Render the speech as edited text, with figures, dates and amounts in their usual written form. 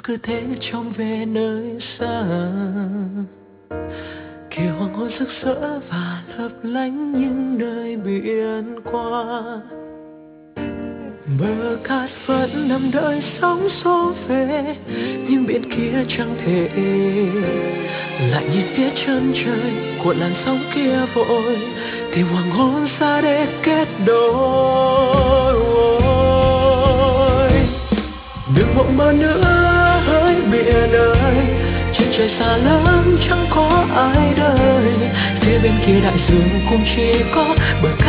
cứ thế trông về nơi xa. Khi hoàng hôn rực rỡ và lấp lánh những nơi biển qua, bờ cát vẫn nằm đợi sóng xô về, nhưng biển kia chẳng thể lại nhìn phía chân trời cuộn làn sóng kia vội, tìm hoàng hôn xa để kết đôi. Đừng mộng mơ nữa hỡi biển ơi, trên trời xa lắm chẳng có ai đời, phía bên kia đại dương cũng chỉ có bờ cát